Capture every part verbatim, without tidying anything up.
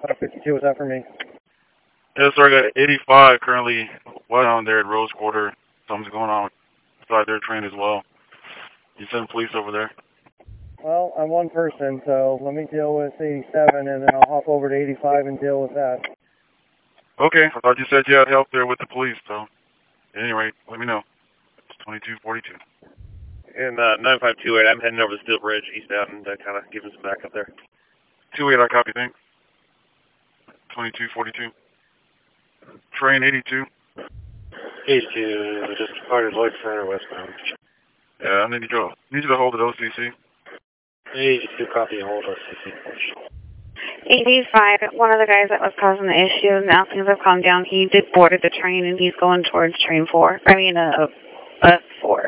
five fifty-two, what's that for me? Yes, sir, I got eighty-five currently wet on there at Rose Quarter. Something's going on inside their train as well. You send police over there? Well, I'm one person, so let me deal with eighty-seven, and then I'll hop over to eighty-five and deal with that. Okay, I thought you said you had help there with the police, so at any rate, let me know. It's twenty-two forty-two. And uh, nine five two eight, I'm heading over to Steel Bridge, eastbound, and uh, kind of giving some backup there. two eight, I copy, thanks. twenty-two forty-two. Train eighty-two. eighty-two, just departed Lloyd Center westbound. Yeah, I need you to, need you to hold at O C C. eighty-two, copy, hold O C C. eighty-five, one of the guys that was causing the issue, now things have calmed down. He did boarded the train, and he's going towards train four. I mean, uh, uh, four.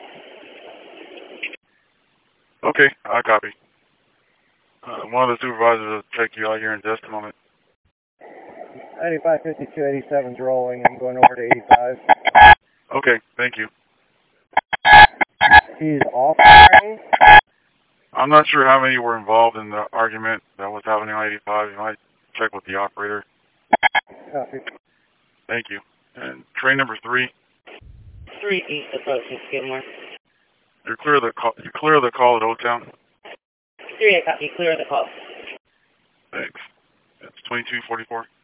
Okay, I copy. Uh, one of the supervisors will check you out here in just a moment. eighty-five fifty-two eighty-seven's rolling. I'm going over to eighty-five. Okay, thank you. He's off the train? I'm not sure how many were involved in the argument that was happening on eighty-five. You might check with the operator. Copy. Thank you. And train number three. Three east approaching Skidmore. You're clear of the call. You're clear of the call at O-Town. Three, I copy. Clear of the call. Thanks. It's twenty-two forty-four.